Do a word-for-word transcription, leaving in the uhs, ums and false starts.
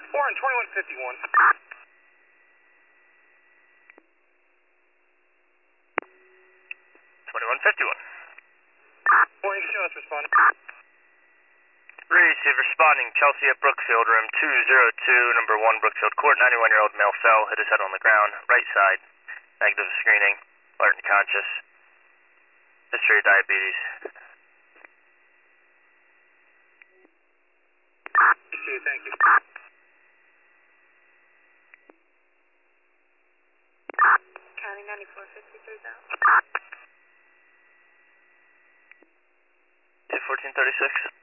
four and twenty-one fifty-one. twenty-one fifty-one. Morning, show us responding. Receive responding, Chelsea at Brookfield, room two zero two, number one Brookfield Court, ninety-one-year-old male fell, hit his head on the ground, right side, negative screening, alert and conscious, history of diabetes. Okay, thank you. County ninety-four fifty-three thousand. two fourteen thirty-six.